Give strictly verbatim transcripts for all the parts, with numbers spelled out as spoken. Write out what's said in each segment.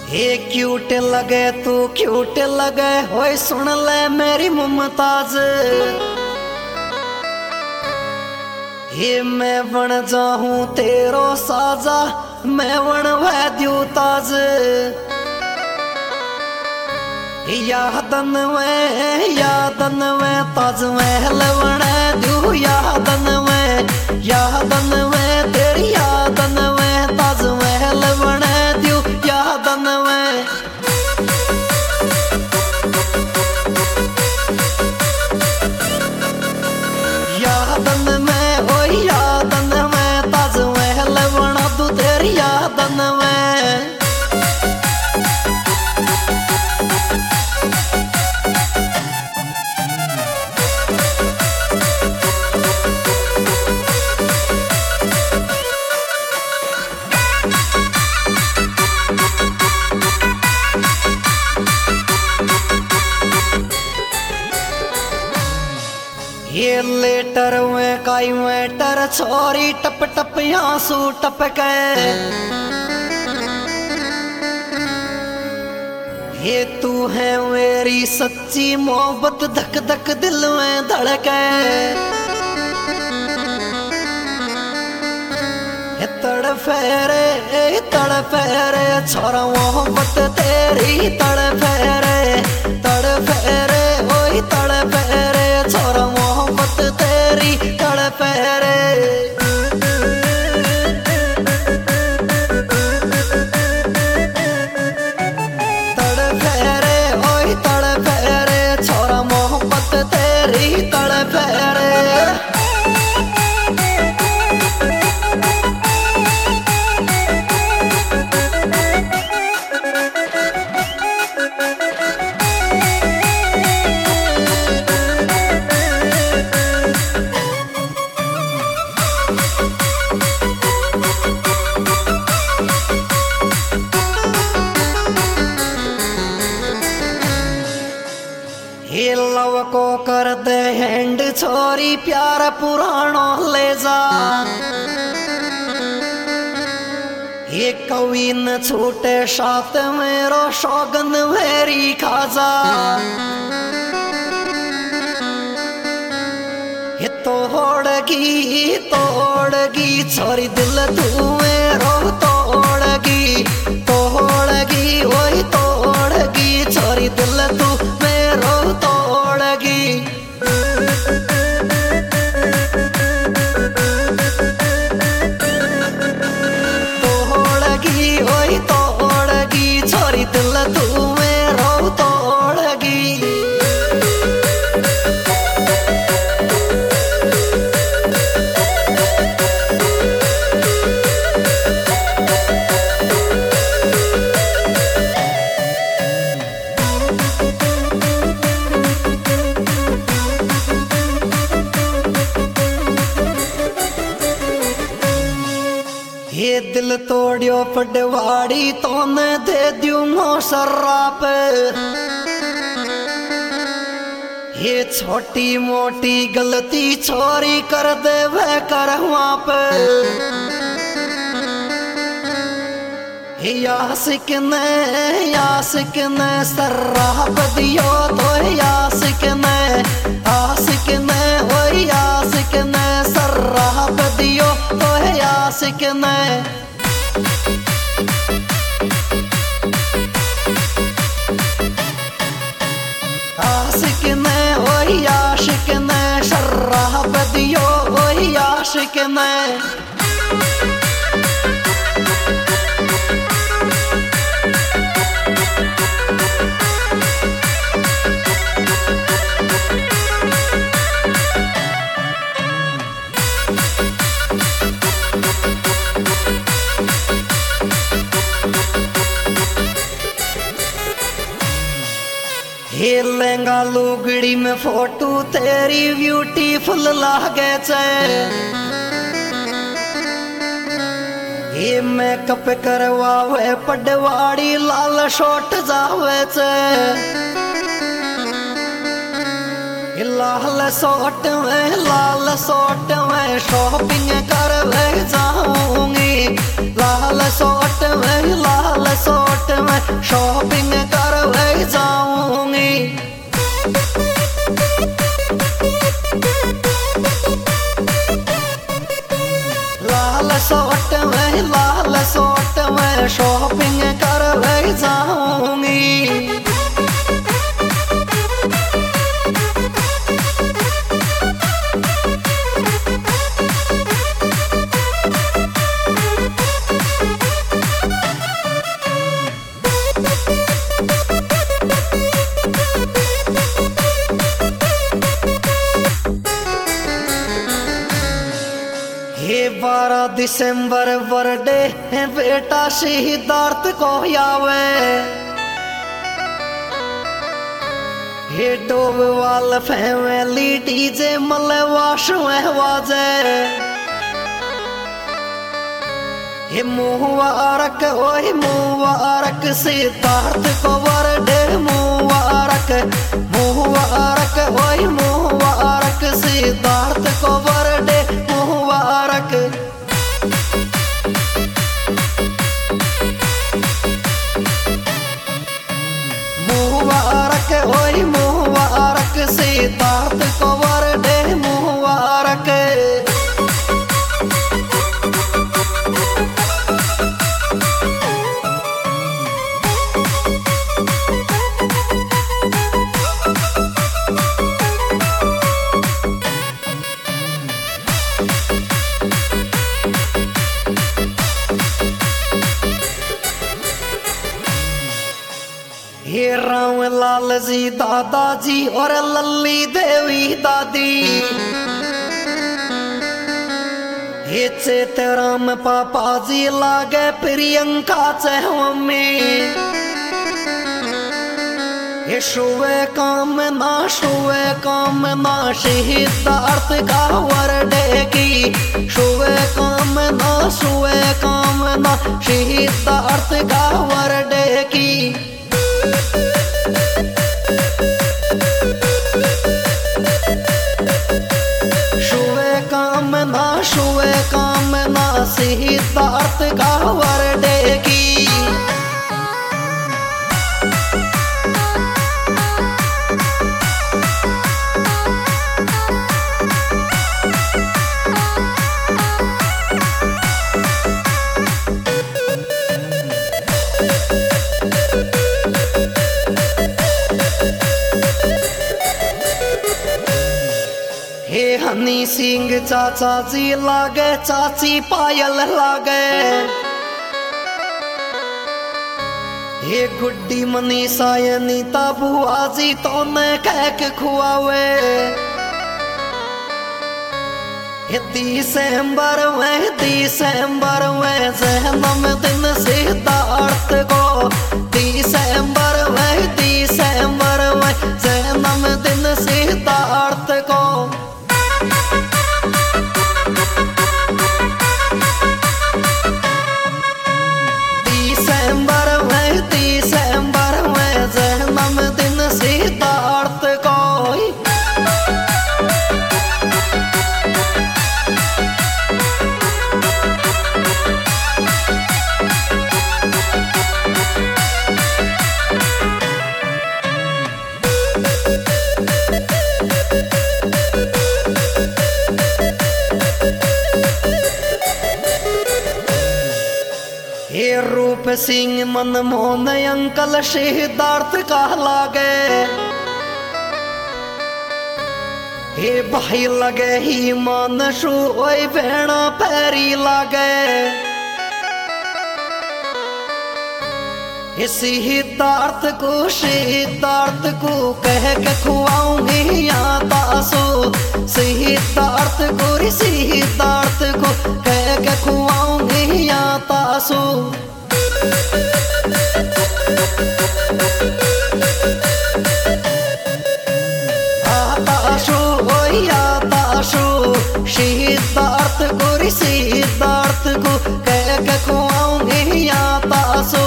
हे cute लगे तू cute लगे होए सुन ले मेरी मुमताज। हे मैं बन जाऊं तेरो साजा मैं बन वह द्यू ताज। यादन में यादन में ताज महल बना दू यादन में यादन में तेरी यादन में ताज महल बना दू यादन में। यादन में ओ यादन में ताज महल बना दू तेरी यादन में। ये लेटर में काई मैटर छोरी टप टप आंसू टपके। ये तू है मेरी सच्ची मोहब्बत धक धक दिल में धड़के। ये तड़फे रे तड़फे रे छोरा मोहब्बत तेरी तड़फे रे तड़फे रे ओए तड़फे रे छोरा मोहब्बत तेरी तड़फे रे। तड़फे रे ओए तड़फे रे छोरा मोहब्बत तेरी तड़फे रे। ये लव को कर दे हैंड छोरी प्यार पुरानो ले जा। ये कवि न छूटे साथ मेरो सौगन मेरी खाजा। ये तोड़गी तोड़गी छोरी दिल तू मेरो तोड़गी तोड़गी वही तोड़गी छोरी दिल तू मेरो तोड़गी। तोड़गी वही तोड़गी छोरी दिल तू मेरो तोड़गी। ये दिल तोड़ियो पटवाड़ी तो न दे दूंगो शराप। ये छोटी मोटी गलती छोरी कर दे वह कर वहां पे। यासिक ने यासिक ने शराब दियो तो यासिक ने आशिक ने वो यासिक ने शराब दियो तो यासिक ने। आशिक ने वो याशिक ने शराब दियो वो याशिक ने। ये लहंगा लुगड़ी में फोटो तेरी ब्यूटीफुल लागे छे। ये मेकअप करवावे पटवाड़ी लाल शॉट जावे छे। लाल शॉट में लाल शॉट में शॉपिंग करवे जाऊंगी। लाल शॉट में लाल शॉट में मैं शॉपिंग करवे जाऊंगी। लाल सोट में लाल सोट में शॉपिंग करवे जाऊंगी। ये बारह दिसंबर बर्थडे है बेटा शहीदार्थ को आवे। ये डोब वाल फैमिली डीजे मलवाश में वाजे। ये मुबारक ओए मुबारक सिद्धार्थ को बर्थडे मुबारक। मुबारक ओए मुबारक सिद्धार्थ को बर्थडे मुबारक। मुबारक ओए मुबारक सिद्धार्थ को बर्थडे मुबारक। ये राम लाल जी दादाजी और लल्ली देवी दादी। ये चेतराम पापा जी लागे प्रियंका चहमी। ये शुवे काम ना शुवे काम ना शहीदार्थ का बर्थडे की। शुवे काम ना शुवे काम ना शहीदार्थ का बर्थडे की। शुवे काम ना शुवे काम ना सिद्धार्थ का बर्थडे की। हे हनी सिंह चाचा जी लागे चाची पायल लागे। हे गुड्डी मनीषा अनीता बुआ जी तो ने कह के खुआवे। हे दिसंबर में दिसंबर में जन्म दिन सिद्धार्थ को। दिसंबर में दिसंबर में जन्म दिन सिद्धार्थ को। दिसंबर में दिसंबर में जन्म दिन सिद्धार्थ को। हे रूप सिंह मनमोहन अंकल सिद्धार्थ का लागे। हे भाई लगे ही मानसू ओए भेड़ा पैरी लागे। हे सिद्धार्थ को सिद्धार्थ को कह के खुआऊंगी यहाँ तासू। सिद्धार्थ को सिद्धार्थ को कह के खुआऊंगी यहाँ तासू। आताशु ओए आताशु सिद्धार्थ को सिद्धार्थ को कह के खुआऊंगी यहाँ तासू।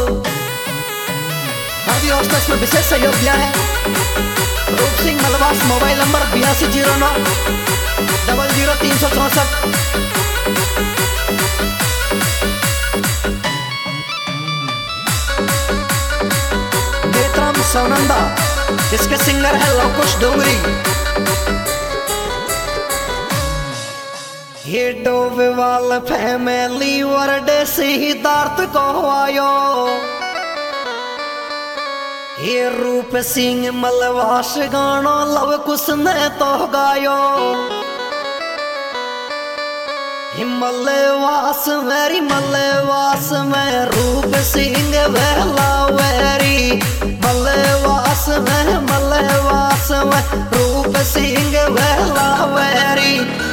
में विशेष सहयोग दिया है रूप सिंह मलवास। मोबाइल नंबर बयासी जीरो नौ डबल जीरो तीन सौ चौसठ। सौनंदा, जिसके सिंगर है लवकुश डोंगरी। ये डोबेवाल फैमिली वर्डे सिद्धार्थ को आयो, ये रूप सिंह मलवास गानो लव कुछ ने तो गायो। मलवास मेरी मलवास में रूप सिंह वेला वेरी, मलवास में मलवास में रूप सिंह वेला वेरी।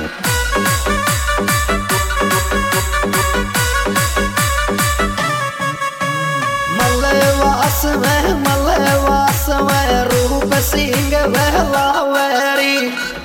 मलवास में मलवास में रूप सिंह वेला वेरी।